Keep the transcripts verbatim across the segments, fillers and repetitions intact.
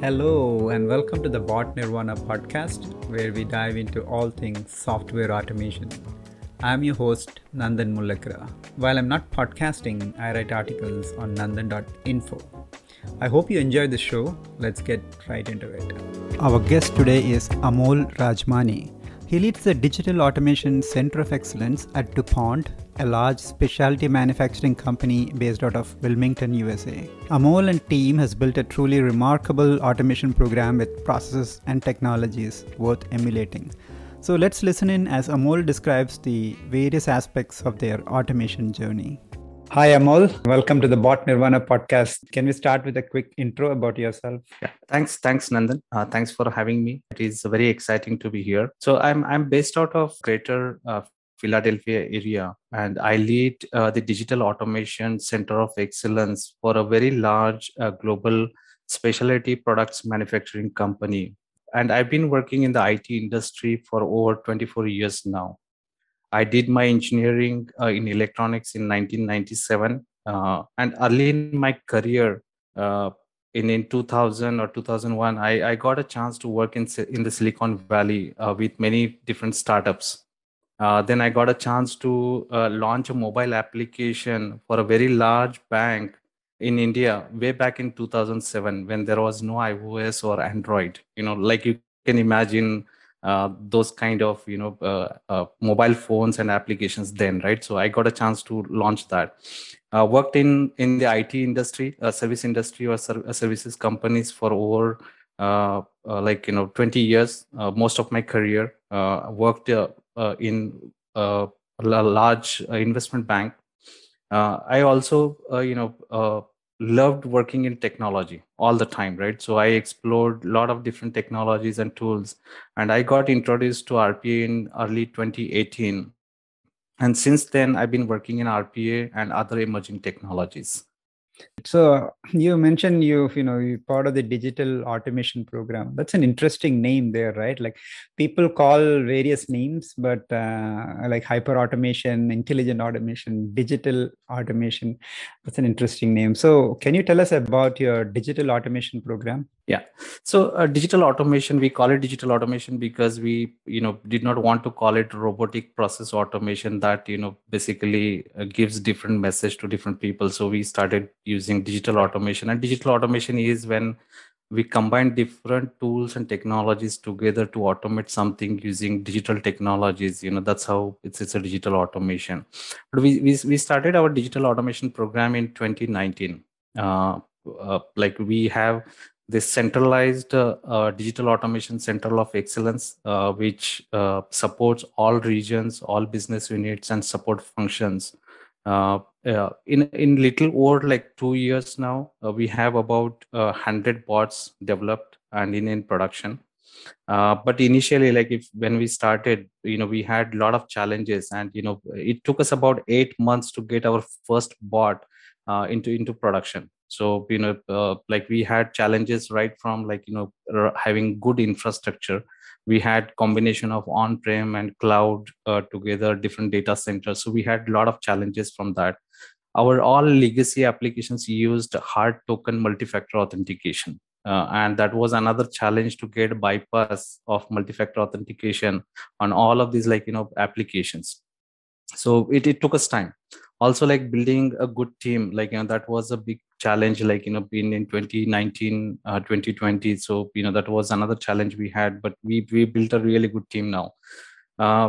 Hello, and welcome to the Bot Nirvana podcast, where we dive into all things software automation. I'm your host, Nandan Mullakra. While I'm not podcasting, I write articles on nandan dot info. I hope you enjoyed the show. Let's get right into it. Our guest today is Amol Rajmani. He leads the Digital Automation Center of Excellence at DuPont, a large specialty manufacturing company based out of Wilmington, U S A. Amol and team has built a truly remarkable automation program with processes and technologies worth emulating. So let's listen in as Amol describes the various aspects of their automation journey. Hi, Amol. Welcome to the Bot Nirvana podcast. Can we start with a quick intro about yourself? Yeah, thanks, thanks, Nandan. Uh, thanks for having me. It is very exciting to be here. So I'm I'm based out of Greater uh, Philadelphia area, and I lead uh, the Digital Automation Center of Excellence for a very large uh, global specialty products manufacturing company. And I've been working in the I T industry for over twenty-four years now. I did my engineering uh, in electronics in nineteen ninety-seven, uh, and early in my career, uh, in in two thousand or two thousand one, I, I got a chance to work in in the Silicon Valley uh, with many different startups. Uh, then I got a chance to uh, launch a mobile application for a very large bank in India way back in two thousand seven when there was no iOS or Android. You know, like you can imagine uh, those kind of you know uh, uh, mobile phones and applications then, right? So I got a chance to launch that. Uh, worked in in the I T industry, uh, service industry or ser- uh, services companies for over uh, uh, like you know twenty years. Uh, most of my career uh, worked uh, uh, in uh, a large uh, investment bank. Uh, I also, uh, you know, uh, loved working in technology all the time, right? So I explored a lot of different technologies and tools, and I got introduced to R P A in early twenty eighteen. And since then, I've been working in R P A and other emerging technologies. So you mentioned you you know you part of the digital automation program. That's an interesting name there, right? Like people call various names, but uh, like hyper automation, intelligent automation, digital automation. That's an interesting name. So can you tell us about your digital automation program? Yeah. So uh, digital automation, we call it digital automation because we, you know, did not want to call it robotic process automation that, you know, basically uh, gives different message to different people. So we started using digital automation, and digital automation is when we combine different tools and technologies together to automate something using digital technologies. You know, that's how it's, it's a digital automation. But we, we, we started our digital automation program in twenty nineteen. Uh, uh, like we have this centralized uh, uh, digital automation center of excellence, uh, which uh, supports all regions, all business units, and support functions. Uh, uh, in in little over like two years now, uh, we have about uh, one hundred bots developed and in in production. Uh, but initially, like if when we started, you know, we had a lot of challenges, and you know, it took us about eight months to get our first bot uh, into into production. So you know, uh, like we had challenges right from like you know r- having good infrastructure. We had combination of on-prem and cloud uh, together, different data centers. So we had a lot of challenges from that. Our all legacy applications used hard token multi-factor authentication, uh, and that was another challenge to get bypass of multi-factor authentication on all of these like you know applications. So it, it took us time. Also, like building a good team, like you know that was a big challenge, like you know being in twenty nineteen, uh, twenty twenty. So you know that was another challenge we had, but we we built a really good team now. uh,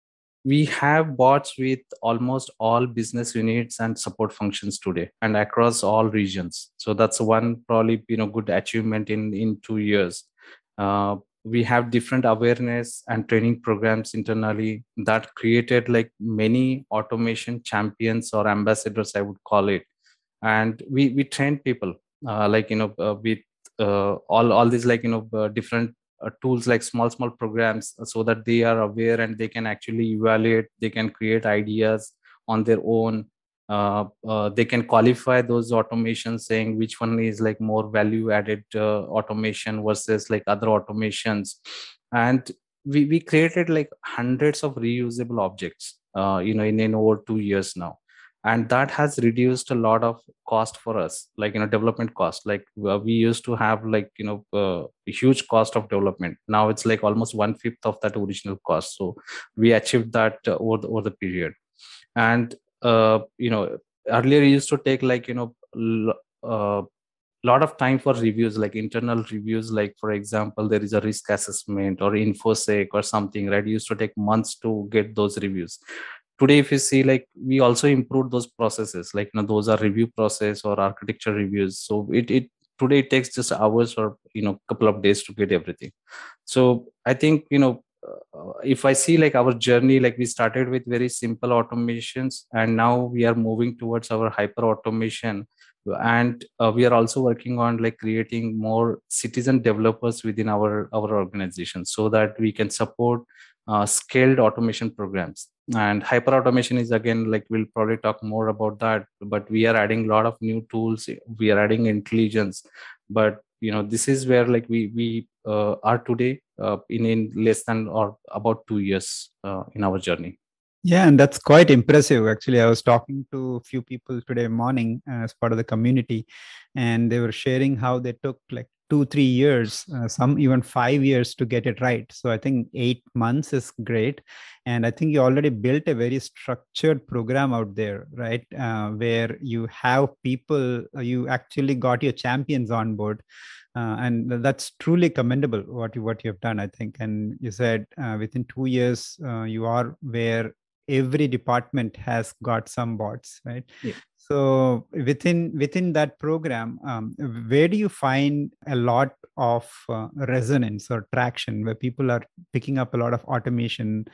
we have bots with almost all business units and support functions today and across all regions. So that's one probably you know good achievement in in two years. uh, we have different awareness and training programs internally that created like many automation champions or ambassadors, I would call it. And we we train people uh, like you know uh, with uh, all all these like you know uh, different uh, tools like small small programs, uh, so that they are aware and they can actually evaluate, they can create ideas on their own. Uh, uh, they can qualify those automations, saying which one is like more value added uh, automation versus like other automations. And we, we created like hundreds of reusable objects uh, you know in, in over two years now. and that has reduced a lot of cost for us, like you know development cost. Like uh, we used to have like you know uh, a huge cost of development. Now it's like almost one fifth of that original cost. So we achieved that uh, over the, over the period. And uh, you know earlier it used to take like you know l- uh, lot of time for reviews, like internal reviews. Like for example, there is a risk assessment or infosec or something, right? It used to take months to get those reviews. Today if you see, like we also improved those processes, like you know those are review process or architecture reviews. So it, it today it takes just hours or you know couple of days to get everything. So I think you know uh, if I see like our journey, like we started with very simple automations and now we are moving towards our hyper automation. And uh, we are also working on like creating more citizen developers within our our organization so that we can support uh, scaled automation programs. And hyper automation is, again, like we'll probably talk more about that, but we are adding a lot of new tools, we are adding intelligence. But you know this is where like we we uh, are today, uh, in in less than or about two years uh, in our journey. Yeah, and that's quite impressive. Actually, I was talking to a few people today morning as part of the community, and they were sharing how they took like two, three years, uh, some even five years to get it right. So I think eight months is great. And I think you already built a very structured program out there, right? Uh, where you have people, uh, you actually got your champions on board. Uh, and that's truly commendable what you what you have done, I think. And you said uh, within two years uh, you are where every department has got some bots, right? Yeah. So within within that program, um, where do you find a lot of uh, resonance or traction where people are picking up a lot of automation?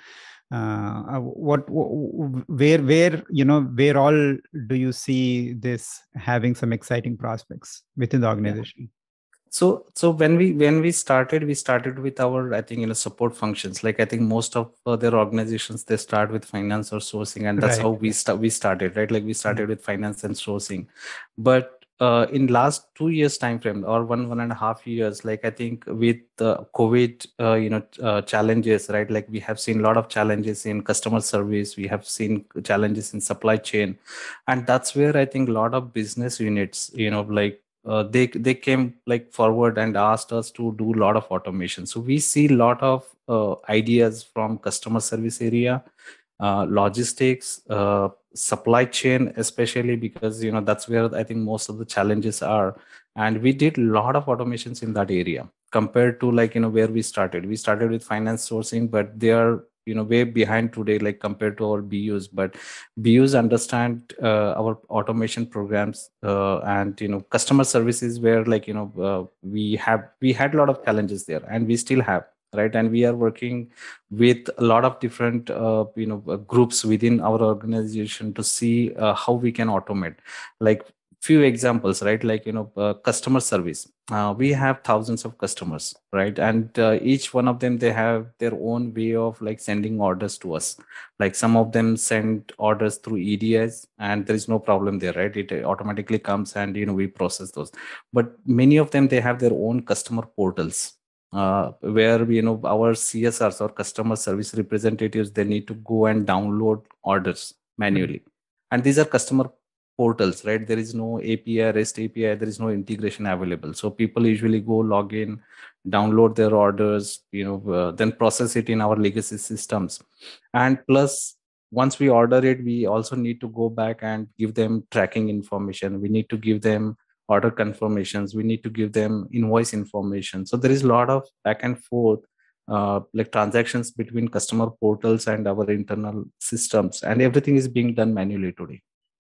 Uh, uh, what where where you know where all do you see this having some exciting prospects within the Yeah. organization? So, so when we when we started, we started with our, I think, you know, support functions. Like I think most of uh, their organizations, they start with finance or sourcing, and that's how Right. we start. We started, right? Like we Mm. started with finance and sourcing, but uh, in last two years time frame or one one and a half years, like I think with the COVID, uh, you know, uh, challenges, right? Like we have seen a lot of challenges in customer service. We have seen challenges in supply chain, and that's where I think a lot of business units, you know, like uh, they they came like forward and asked us to do a lot of automation. So we see a lot of uh, ideas from customer service area, uh, logistics, uh, supply chain, especially because you know that's where I think most of the challenges are. And we did a lot of automations in that area compared to like you know where we started. We started with finance sourcing, but they are you know way behind today, like compared to our B Us. But B Us understand uh, our automation programs, uh, and you know customer services where like you know uh, we have we had a lot of challenges there, and we still have, right? And we are working with a lot of different uh, you know uh, groups within our organization to see uh, how we can automate. Like few examples, right? Like you know uh, customer service, uh, we have thousands of customers, right? And uh, each one of them, they have their own way of like sending orders to us. Like some of them send orders through E D S and there is no problem there, right? It automatically comes and you know we process those. But many of them, they have their own customer portals, uh, where you know our C S Rs or customer service representatives, they need to go and download orders Mm. manually. And these are customer portals, right? There is no A P I, REST A P I, there is no integration available. So people usually go log in, download their orders, you know, uh, then process it in our legacy systems. And plus, once we order it, we also need to go back and give them tracking information. We need to give them order confirmations. We need to give them invoice information. So there is a lot of back and forth, uh, like transactions between customer portals and our internal systems, and everything is being done manually today.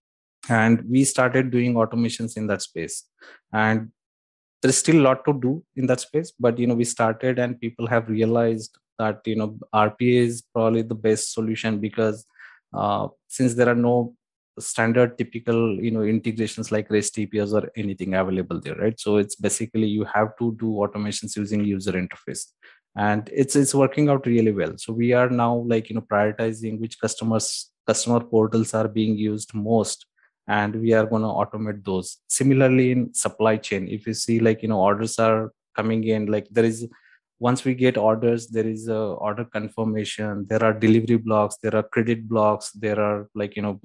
And we started doing automations in that space. And there's still a lot to do in that space, but you know we started and people have realized that you know RPA is probably the best solution, because uh, since there are no standard typical you know integrations like REST A P Is or anything available there, right? So it's basically you have to do automations using user interface, and it's it's working out really well. So we are now like you know prioritizing which customers customer portals are being used most, and we are going to automate those. Similarly in supply chain, if you see like you know orders are coming in, like there is, once we get orders, there is a order confirmation, there are delivery blocks, there are credit blocks, there are like you know uh,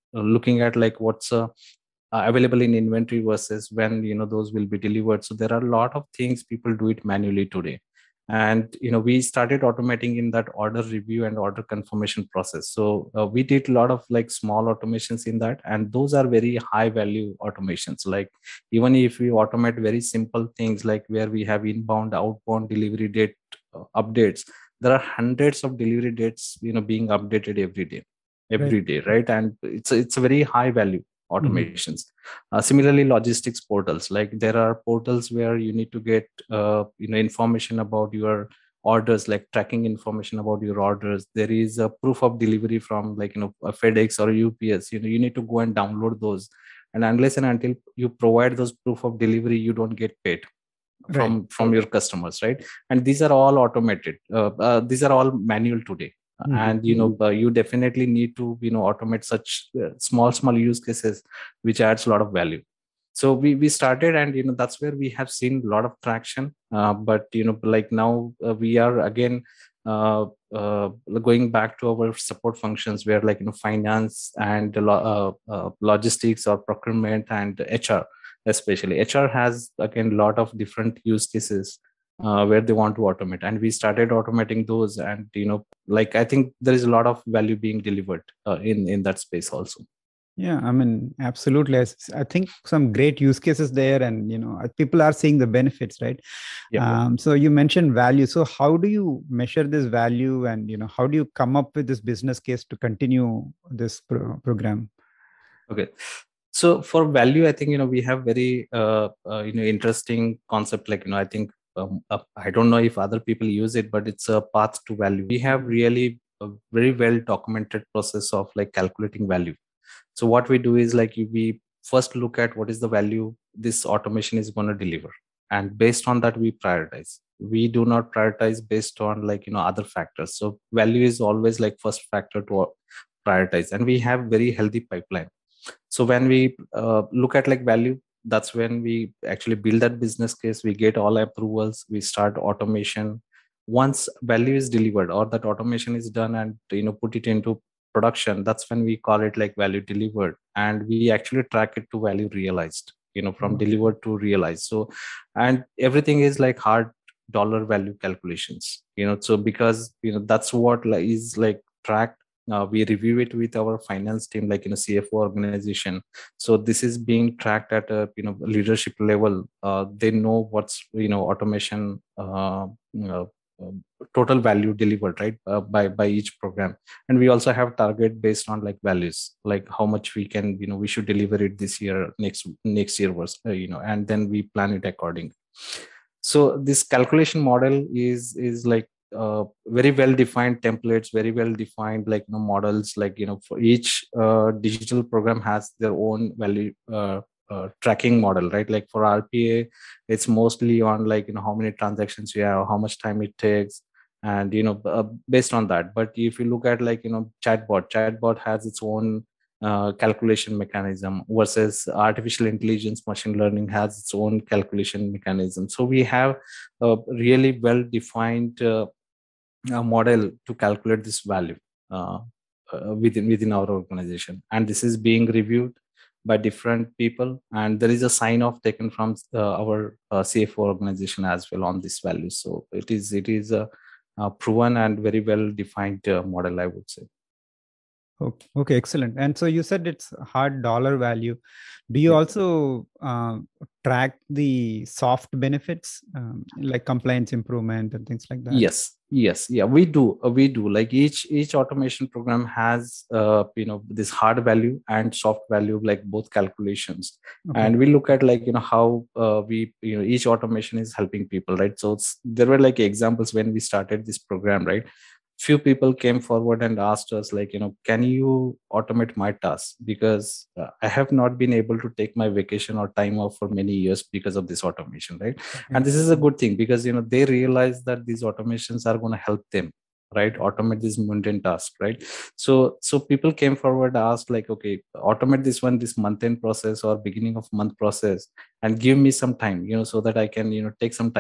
looking at like what's uh, uh, available in inventory versus when you know those will be delivered. So there are a lot of things people do it manually today, and you know we started automating in that order review and order confirmation process. So uh, we did a lot of like small automations in that, and those are very high value automations. Like even if we automate very simple things like where we have inbound outbound delivery date uh, updates, there are hundreds of delivery dates you know being updated every day Right. every day, right? And it's a, it's a very high value Mhm. automations. Uh, similarly, logistics portals, like there are portals where you need to get uh, you know information about your orders, like tracking information about your orders. There is a proof of delivery from like you know a FedEx or a U P S. You know you need to go and download those, and unless and until you provide those proof of delivery, you don't get paid Right. from from your customers, right? And these are all automated. Uh, uh, these are all manual today, Mhm. and you know uh, you definitely need to you know automate such uh, small small use cases, which adds a lot of value. So we we started, and you know that's where we have seen a lot of traction. Uh, but you know like now uh, we are again uh, uh, going back to our support functions where like you know finance and lo- uh, uh, logistics or procurement and H R. Especially H R has again a lot of different use cases uh, where they want to automate, and we started automating those. And you know like I think there is a lot of value being delivered uh, in in that space also. Yeah, I mean, absolutely. I, s- I think some great use cases there, and you know, uh, people are seeing the benefits, right? Yeah. Um, so you mentioned value. So how do you measure this value, and you know, how do you come up with this business case to continue this pro- program? Okay. So for value, I think you know we have very uh, uh, you know interesting concept. Like you know, I think um, uh, I don't know if other people use it, but it's a path to value. We have really a very well documented process of like calculating value. So what we do is like we first look at what is the value this automation is going to deliver, and based on that we prioritize. We do not prioritize based on like you know other factors. So value is always like first factor to uh, prioritize, and we have very healthy pipeline. So when we uh, look at like value, that's when we actually build that business case. We get all approvals, we start automation. Once value is delivered or that automation is done and you know put it into production, that's when we call it like value delivered, and we actually track it to value realized, you know from Okay. delivered to realized. So and everything is like hard dollar value calculations, you know so because you know that's what like, is like tracked. Uh, we review it with our finance team, like you know C F O organization. So this is being tracked at a you know leadership level. Uh, they know what's you know automation uh, you know, uh, total value delivered, right, uh, by by each program. And we also have target based on like values, like how much we can you know we should deliver it this year, next next year was uh, you know and then we plan it accordingly. So this calculation model is is like uh, very well defined templates, very well defined like you know models. Like you know for each uh, digital program has their own value uh, uh, tracking model, right? Like for R P A, it's mostly on like you know how many transactions you have, how much time it takes, and you know uh, based on that. But if you look at like you know chatbot, chatbot has its own uh, calculation mechanism, versus artificial intelligence machine learning has its own calculation mechanism. So we have a really well defined uh, uh, model to calculate this value uh, uh, within within our organization, and this is being reviewed by different people, and there is a sign off taken from uh, our uh, C F O organization as well on this value. So it is it is a, a proven and very well defined uh, model, I would say. Okay, okay, excellent. And so you said it's hard dollar value. Do you Yeah. also uh, track the soft benefits, um, like compliance improvement and things like that? Yes, yes, yeah, we do. Uh, we do. Like each each automation program has uh, you know this hard value and soft value, like both calculations. Okay. And we look at like you know how uh, we you know each automation is helping people, right? So it's, there were like examples when we started this program, right? Few people came forward and asked us like you know can you automate my tasks, because uh, I have not been able to take my vacation or time off for many years because of this automation, right? Okay. And this is a good thing because you know they realize that these automations are going to help them, right, automate these mundane tasks, right? So so people came forward, asked like, okay, automate this one, this month end process or beginning of month process, and give me some time, you know so that I can you know take some time off.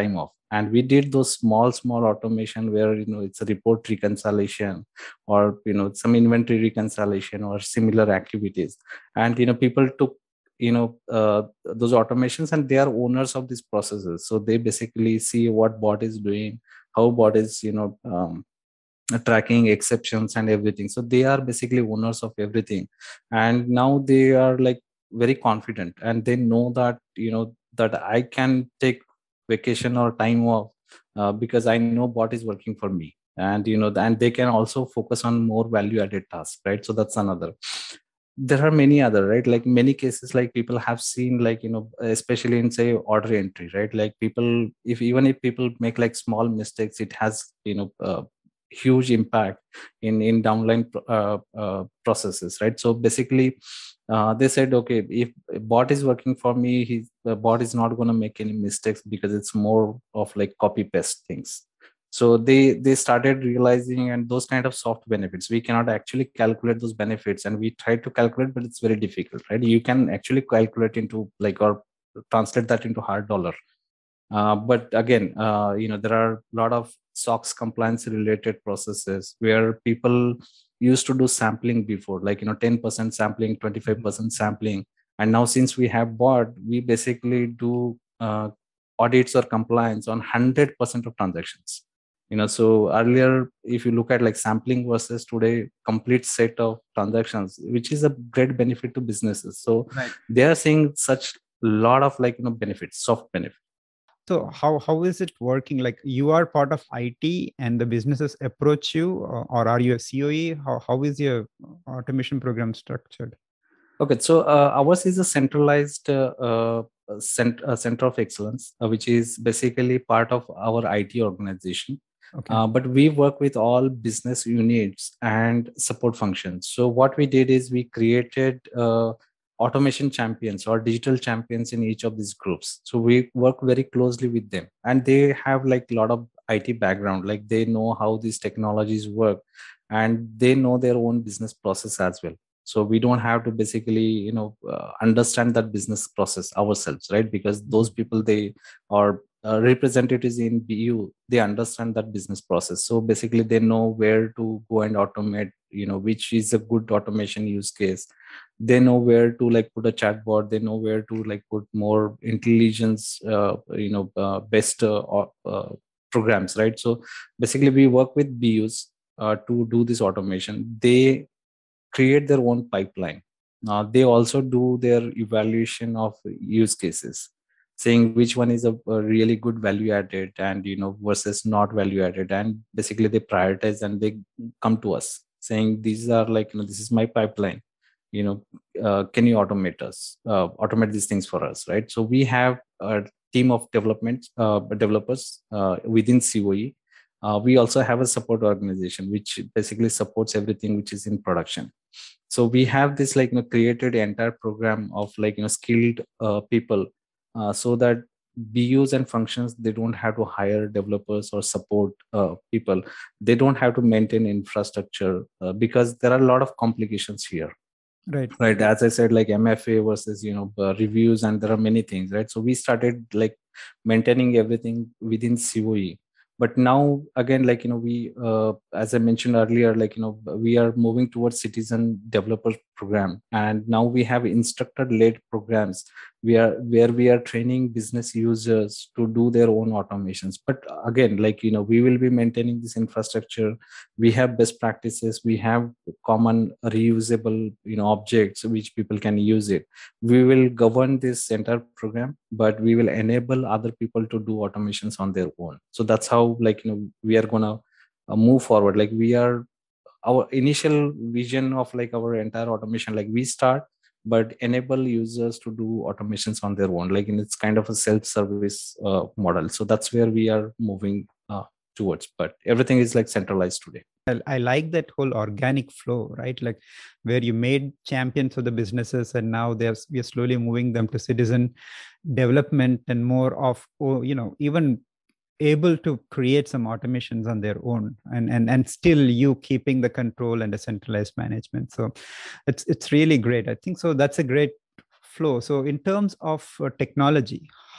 And we did those small small automation where, you know, it's a report reconciliation, or, you know, some inventory reconciliation or similar activities. And, you know, people took, you know, uh, those automations, and they are owners of these processes. So they basically see what bot is doing, how bot is, you know, um, tracking exceptions and everything. So they are basically owners of everything. And now they are like very confident, and they know that, you know, that I can take vacation or time off, uh, because I know what is working for me. And, you know, and they can also focus on more value added tasks, right? So that's another. There are many other, right? Like many cases, like people have seen, like, you know, especially in, say, order entry, right? Like people, if even if people make like small mistakes, it has, you know, uh, huge impact in in downline uh, uh, processes, right? So basically, uh, they said, okay, if a bot is working for me, he's the bot is not going to make any mistakes, because it's more of like copy paste things. So they they started realizing, and those kind of soft benefits, we cannot actually calculate those benefits, and we try to calculate, but it's very difficult, right? You can actually calculate into like, or translate that into hard dollar. Uh, but again, uh, you know, there are a lot of SOX compliance related processes where people used to do sampling before, like, you know, ten percent sampling, twenty-five percent sampling. And now, since we have bot, we basically do uh, audits or compliance on one hundred percent of transactions. You know, so earlier, if you look at like sampling versus today, complete set of transactions, which is a great benefit to businesses. So Right. they are seeing such lot of like, you know, benefits, soft benefits. So how how is it working? Like you are part of I T and the businesses approach you, or, or are you a C O E? How how is your automation program structured? Okay, so uh, ours is a centralized uh, uh, cent- uh, center of excellence, uh, which is basically part of our I T organization. Okay. Uh, but we work with all business units and support functions. So what we did is we created uh, automation champions or digital champions in each of these groups. So we work very closely with them, and they have like a lot of I T background, like they know how these technologies work, and they know their own business process as well. So we don't have to basically, you know, uh, understand that business process ourselves, right? Because those people, they are uh, representatives in B U, they understand that business process. So basically they know where to go and automate, you know, which is a good automation use case. They know where to like put a chatbot, they know where to like put more intelligence, uh, you know, uh, best uh, uh, programs, right? So basically we work with B Us uh, to do this automation. They create their own pipeline. Uh, they also do their evaluation of use cases, saying which one is a, a really good value added, and, you know, versus not value added. And basically they prioritize, and they come to us saying, these are like, you know, this is my pipeline, you know, uh, can you automate us, uh, automate these things for us, right? So we have a team of development uh, developers uh, within C O E. Uh, we also have a support organization which basically supports everything which is in production. So we have this like, you know, created entire program of like, you know, skilled uh, people, uh, so that B Us and functions, they don't have to hire developers or support uh, people. They don't have to maintain infrastructure, uh, because there are a lot of complications here. Right. Right, as I said, like M F A versus, you know, uh, reviews, and there are many things, right? So we started like maintaining everything within C O E. But now again, like, you know, we uh, as I mentioned earlier, like, you know, we are moving towards citizen developer program, and now we have instructor led programs. We are where we are training business users to do their own automations. But again, like, you know, we will be maintaining this infrastructure. We have best practices, we have common reusable, you know, objects which people can use it. We will govern this entire program, but we will enable other people to do automations on their own. So that's how, like, you know, we are gonna uh, move forward. Like, we are, our initial vision of like our entire automation, like we start, but enable users to do automations on their own, like, in it's kind of a self-service uh, model. So that's where we are moving uh, towards, but everything is like centralized today. I, I like that whole organic flow, right? Like where you made champions of the businesses, and now they're we are slowly moving them to citizen development and more of, oh, you know, even able to create some automations on their own, and and and still you keeping the control and the centralized management. So it's it's really great. I think so. That's a great flow. So in terms of uh, technology,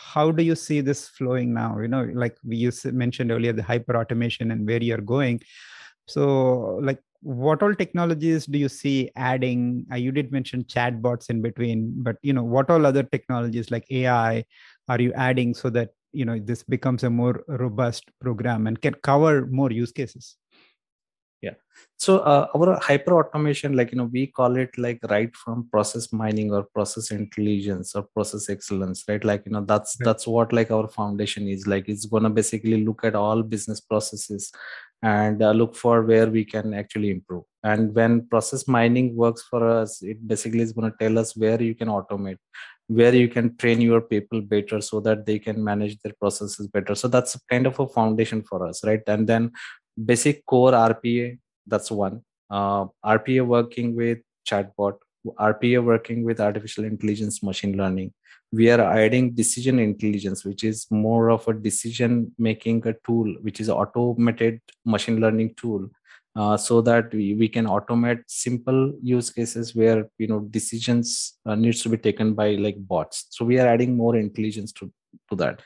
how do you see this flowing now? You know, like we you s- mentioned earlier, the hyper automation and where you're going. So, like, what all technologies do you see adding? Uh, you did mention chatbots in between, but you know, what all other technologies like A I are you adding so that you know this becomes a more robust program and can cover more use cases? Yeah. So uh, our hyper automation, like, you know, we call it like right from process mining or process intelligence or process excellence, right? Like, you know, that's Right. that's what like our foundation is. Like, it's gonna basically look at all business processes and uh, look for where we can actually improve. And when process mining works for us, it basically is gonna tell us where you can automate, where you can train your people better so that they can manage their processes better. So that's kind of a foundation for us, right? And then basic core R P A, that's one. Uh, R P A working with chatbot, R P A working with artificial intelligence, machine learning. We are adding decision intelligence, which is more of a decision making a tool, which is automated machine learning tool, uh, so that we, we can automate simple use cases where you know decisions uh, needs to be taken by like bots. So we are adding more intelligence to to that.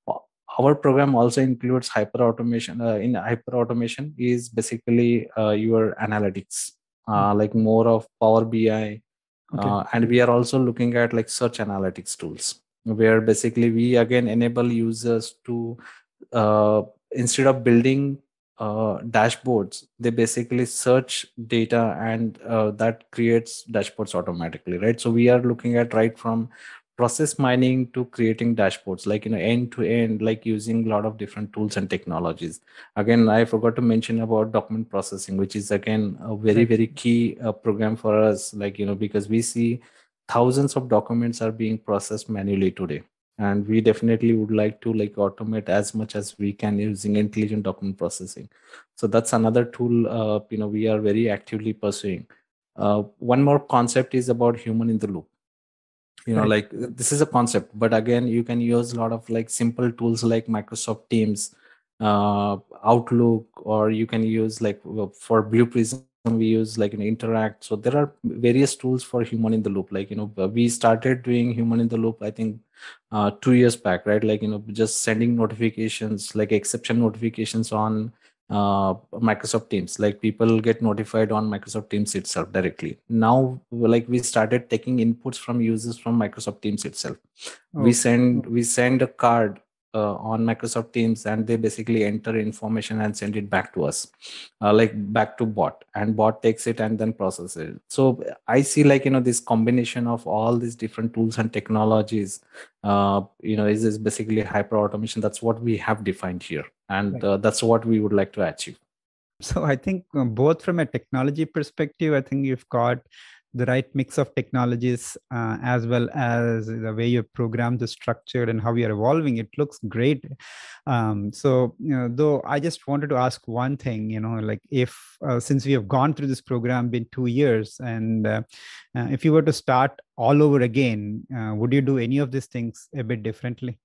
Our program also includes hyper automation. Uh, in hyper automation is basically uh, your analytics, uh, like more of Power BI, Okay. uh, and we are also looking at like search analytics tools, where basically we again enable users to uh, instead of building uh, dashboards, they basically search data and uh, that creates dashboards automatically, right? So we are looking at right from process mining to creating dashboards, like you know end to end, like using a lot of different tools and technologies. Again, I forgot to mention about document processing, which is again a very Right. very key uh, program for us, like you know because we see thousands of documents are being processed manually today, and we definitely would like to like automate as much as we can using intelligent document processing. So that's another tool uh, you know we are very actively pursuing. Uh, one more concept is about human in the loop. You know Right. like this is a concept, but again you can use a lot of like simple tools like Microsoft Teams, uh, Outlook, or you can use like uh, for Blue Prism we use like an Interact. So there are various tools for human in the loop. Like you know we started doing human in the loop, I think uh, two years back, right? Like you know just sending notifications, like exception notifications on uh, Microsoft Teams. Like people get notified on Microsoft Teams itself directly. Now, like we started taking inputs from users from Microsoft Teams itself. We Oh, send we send a card uh, on Microsoft Teams, and they basically enter information and send it back to us, uh, like back to bot, and bot takes it and then processes it. So I see like you know this combination of all these different tools and technologies, uh, you know, is, is basically hyper automation. That's what we have defined here, and right. uh, that's what we would like to achieve. So I think uh, both from a technology perspective, I think you've got the right mix of technologies uh, as well as the way your programs are structured and how you're evolving. It looks great. Um, so, you know, though I just wanted to ask one thing, you know, like if uh, since we have gone through this program, been two years, and uh, uh, if you were to start all over again, uh, would you do any of these things a bit differently?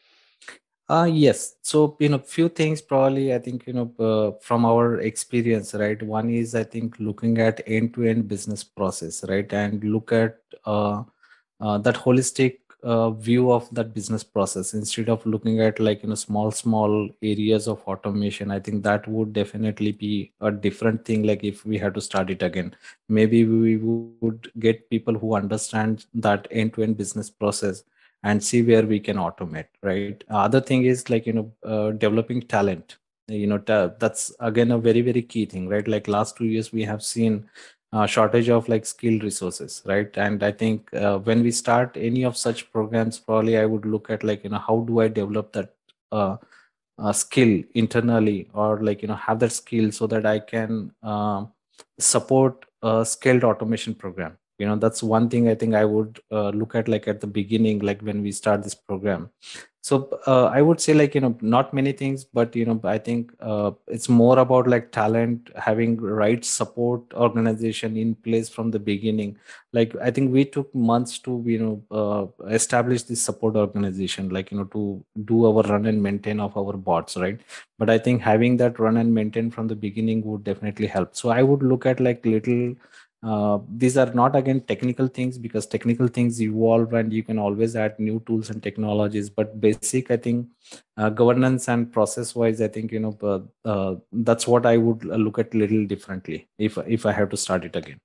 Uh, yes. So, you know, few things probably I think, you know, uh, from our experience, right? One is I think looking at end-to-end business process, right? And look at uh, uh, that holistic uh, view of that business process instead of looking at like, you know, small, small areas of automation. I think that would definitely be a different thing. Like if we had to start it again, maybe we would get people who understand that end-to-end business process and see where we can automate, right? Other thing is like you know uh, developing talent. You know ta- that's again a very very key thing, right? Like last two years we have seen uh, shortage of like skilled resources, right? And I think uh, when we start any of such programs, probably I would look at like you know how do I develop that uh, uh, skill internally, or like you know have that skill so that I can uh, support a scaled automation program. You know that's one thing I think I would uh, look at like at the beginning, like when we start this program. So uh, I would say like you know not many things, but you know I think uh, it's more about like talent, having right support organization in place from the beginning. Like I think we took months to you know uh, establish this support organization, like you know to do our run and maintain of our bots, right? But I think having that run and maintain from the beginning would definitely help. So I would look at like little uh, these are not again technical things, because technical things evolve and you can always add new tools and technologies. But basic, I think, uh, governance and process wise, I think, you know, uh, uh, that's what I would look at little differently if if I have to start it again.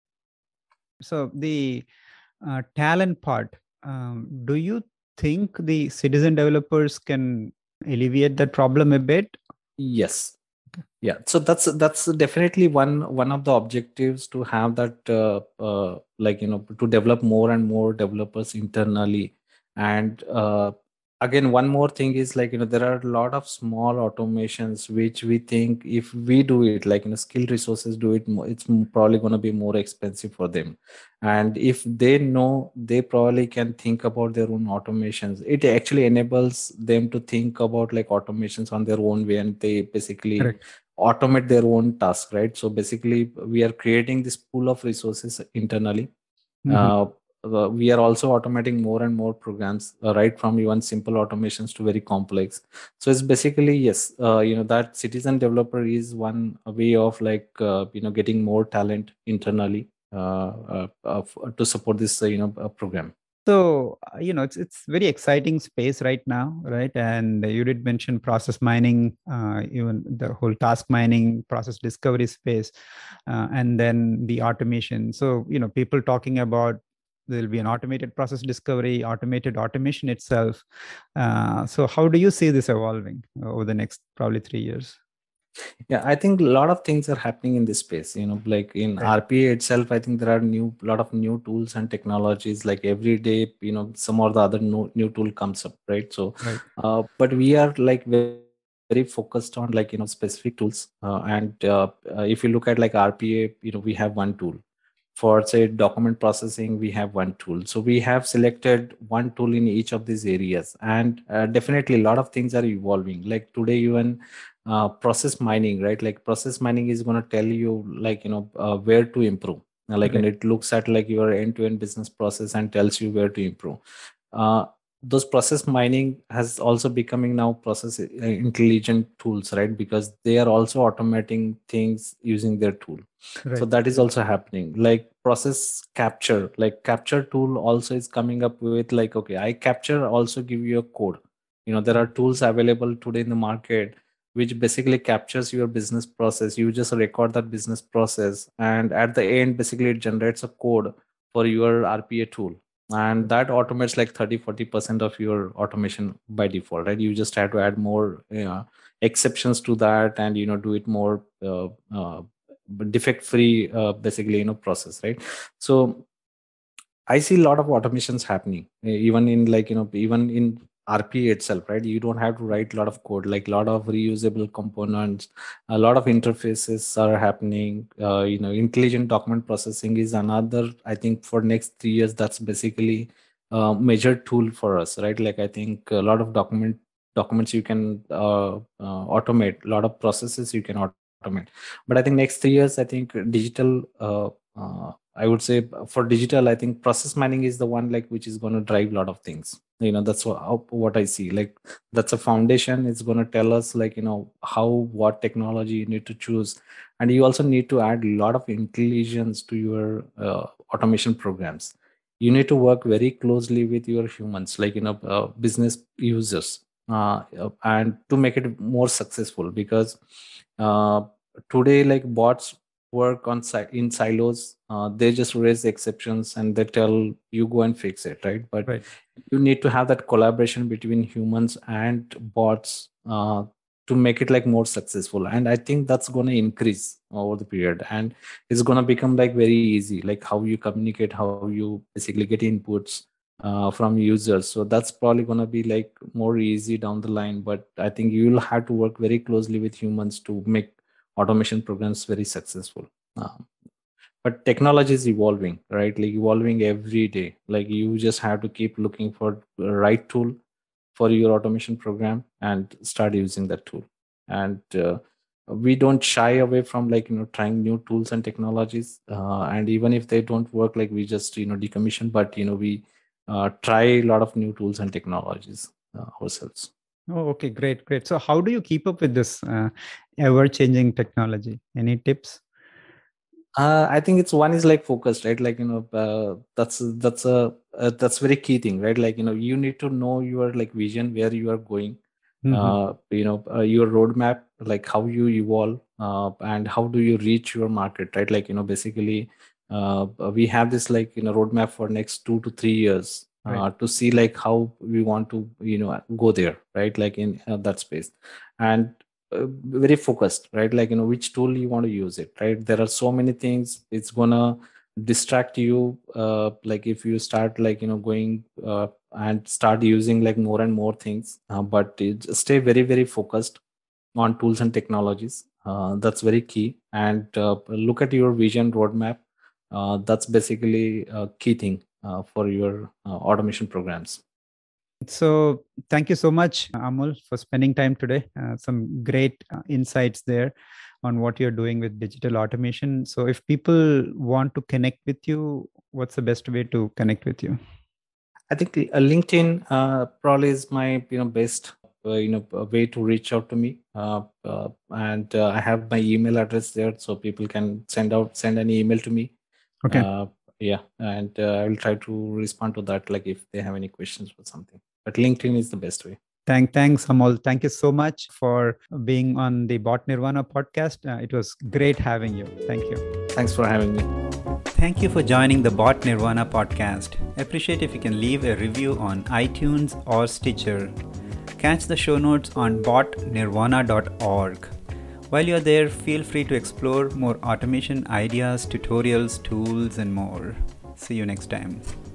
So the uh, talent part, um, do you think the citizen developers can alleviate that problem a bit? Yes. Yeah, so that's that's definitely one one of the objectives, to have that uh, uh, like, you know, to develop more and more developers internally. And uh, again, one more thing is, like, you know, there are a lot of small automations which we think if we do it, like, you know, skilled resources do it more, it's m- probably going to be more expensive for them. And if they know, they probably can think about their own automations. It actually enables them to think about like automations on their own way, and they basically Correct. automate their own task, right? So basically, we are creating this pool of resources internally. Mhm. uh, uh, we are also automating more and more programs, uh, right from even simple automations to very complex. So it's basically, yes, uh, you know, that citizen developer is one way of like, uh, you know, getting more talent internally, uh, uh, uh, to support this, uh, you know, uh, program. So, uh, you know, it's it's very exciting space right now, right? And you did mention process mining, uh, even the whole task mining, process discovery space, uh, and then the automation. So, you know, people talking about there'll be an automated process discovery, automated automation itself. Uh, so, how do you see this evolving over the next probably three years? Yeah, I think a lot of things are happening in this space. You know, like in Right. R P A itself, I think there are new lot of new tools and technologies. Like every day, you know, some or the other new, new tool comes up, right? So, Right. uh, but we are like very focused on like, you know, specific tools. Uh, and uh, uh, if you look at like R P A, you know, we have one tool. For say document processing, we have one tool. So we have selected one tool in each of these areas. And uh, definitely a lot of things are evolving. Like today, even uh, process mining, right? Like process mining is going to tell you like, you know, uh, where to improve. Uh, like, and Right. it looks at like your end-to-end business process and tells you where to improve. uh, those process mining has also becoming now process uh, intelligent tools, right? Because they are also automating things using their tool. So Right. that is also happening. Like process capture, like capture tool also is coming up with like, okay, I capture also give you a code. You know, there are tools available today in the market which basically captures your business process. You just record that business process, and at the end basically it generates a code for your R P A tool. And that automates like thirty forty percent of your automation by default, right? You just have to add more, you know, exceptions to that, and, you know, do it more uh, uh, defect free, uh, basically, you know, process, right? So I see a lot of automations happening, uh, even in like, you know, even in R P A itself, right? You don't have to write a lot of code, like a lot of reusable components, a lot of interfaces are happening. Uh, you know, intelligent document processing is another, I think, for next three years, that's basically a major tool for us, right? Like I think a lot of document documents you can uh, uh, automate, a lot of processes you can automate. But I think next three years, I think digital uh, uh, I would say for digital, I think process mining is the one like which is going to drive a lot of things. You know, that's what, how- what I see. Like that's a foundation. It's going to tell us like, you know, how, what technology you need to choose. And you also need to add a lot of intelligence to your uh, automation programs. You need to work very closely with your humans, like, you know, uh, business users, uh, uh, and to make it more successful. Because uh, today, like bots work on si- in silos. Uh, they just raise exceptions and they tell you go and fix it, right? But Right. you need to have that collaboration between humans and bots, uh, to make it like more successful. And I think that's going to increase over the period, and it's going to become like very easy, like how you communicate, how you basically get inputs uh, from users. So that's probably going to be like more easy down the line. But I think you'll have to work very closely with humans to make automation programs very successful. Um, but technology is evolving, right? Like evolving every day. Like you just have to keep looking for the right tool for your automation program and start using that tool. And uh, we don't shy away from like, you know, trying new tools and technologies. Uh, and even if they don't work, like we just, you know, decommission. But you know, we uh, try a lot of new tools and technologies uh, ourselves. Oh, okay, great, great. So, how do you keep up with this uh, ever-changing technology? Any tips? Uh, I think it's one is like focused, right? Like, you know, uh, that's that's a uh, that's very key thing, right? Like, you know, you need to know your like vision, where you are going, Mm-hmm. uh, you know, uh, your roadmap, like how you evolve, uh, and how do you reach your market, right? Like, you know, basically, uh, we have this like, you know, roadmap for next two to three years, Right. uh, to see like how we want to, you know, go there, right? Like in uh, that space, and uh, very focused, right? Like, you know, which tool you want to use it, right? There are so many things it's gonna distract you, uh, like if you start like, you know, going uh, and start using like more and more things, uh, but it- just stay very very focused on tools and technologies. Uh, that's very key, and uh, look at your vision roadmap. Uh, that's basically a key thing uh, for your uh, automation programs. So thank you so much, Amul, for spending time today. Uh, some great uh, insights there on what you're doing with digital automation. So if people want to connect with you, what's the best way to connect with you? I think uh, LinkedIn uh, probably is my, you know, best uh, you know, a way to reach out to me. Uh, uh, and uh, I have my email address there, so people can send out send an email to me. Okay. Uh, yeah, and uh, I will try to respond to that, like if they have any questions or something. But LinkedIn is the best way. Thank, thanks, Amol. Thank you so much for being on the Bot Nirvana podcast. Uh, it was great having you. Thank you. Thanks for having me. Thank you for joining the Bot Nirvana podcast. Appreciate if you can leave a review on iTunes or Stitcher. Catch the show notes on bot nirvana dot org. While you're there, feel free to explore more automation ideas, tutorials, tools, and more. See you next time.